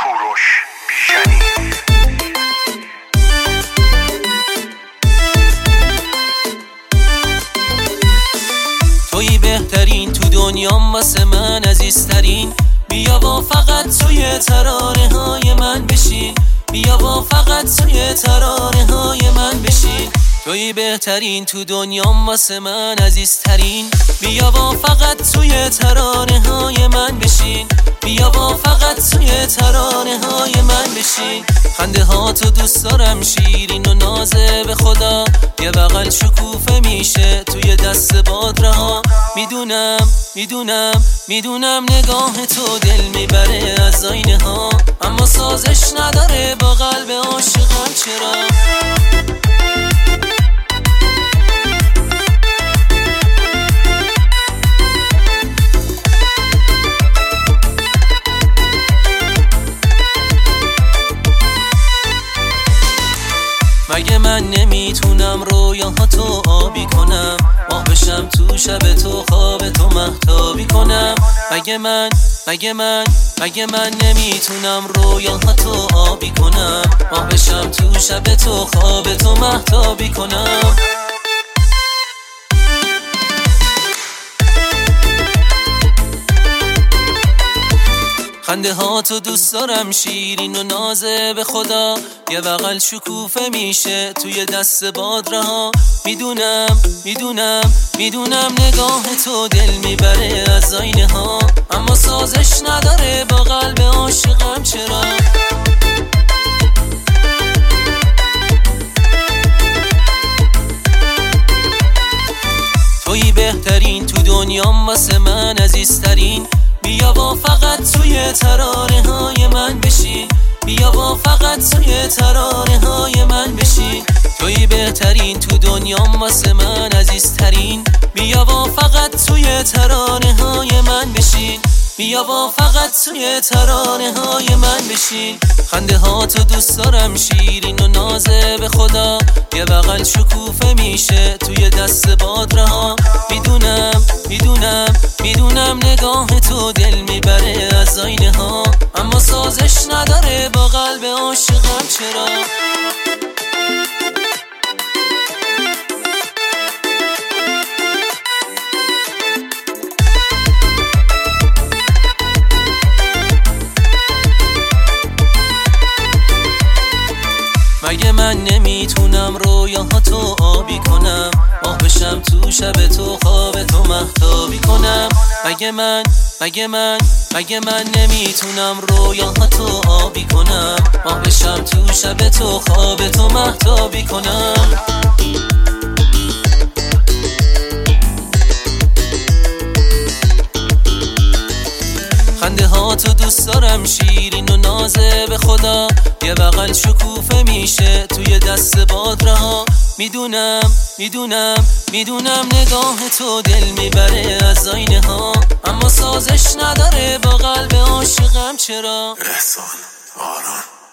کوروش بیژنی. تویی بهترین تو دنیام واسه من عزیزترین. بیا با فقط توی ترانه های من بشین، بیا با فقط توی ترانه های من بشین. تویی بهترین تو دنیام واسه من عزیزترین. بیا با فقط توی ترانه های من بشین، بیا با فقط توی ترانه های من بشین. خنده ها تو دوست دارم شیرین و نازه به خدا، یه بغل شکوفه میشه توی دست باد رها. میدونم میدونم میدونم نگاه تو دل میبره از آینه ها، اما سازش نداره با قلب عاشقم. چرا؟ مگه من نمیتونم رویاهاتو آبی کنم، ماه بشم تو شب تو خواب تو مهتابی کنم. مگه من نمیتونم رویاهاتو آبی کنم، ماه بشم تو شب تو خواب تو مهتابی کنم. خنده ها تو دوست دارم شیرین و نازه به خدا، یه بغل شکوفه میشه توی دست باد رها. میدونم میدونم میدونم نگاه تو دل میبره از آینه ها، اما سازش نداره با قلب عاشقم. چرا؟ تویی بهترین تو دنیام واسه من عزیزترین. بیا با فقط توی ترانه های من بشین، بیا با فقط توی ترانه های من بشین. تویی بهترین تو دنیام واسه من عزیزترین. بیا با فقط توی ترانه های من بشین، بیا با فقط توی ترانه های من بشین. خنده ها تو دوست دارم شیرین و نازه به خدا، یه بغل شکوفه میشه توی دست باد رها. میدونم میدونم میدونم نگاه تو دل میبره از آینه ها، اما سازش نداره با قلب عاشقم. چرا؟ مگه من نمیتونم رویاهاتو آبی کنم، ماه بشم تو شب تو خواب تو مهتابی کنم. مگه من نمیتونم رویاهاتو آبی کنم، ماه بشم تو شب تو خواب تو مهتابی کنم. خنده ها تو دوست دارم شیرین و نازه به خدا، یه بغل شکوفه میشه توی دست باد رها. میدونم میدونم میدونم نگاه تو دل میبره از آینه ها، اما سازش نداره با قلب عاشقم. چرا؟ احسان آران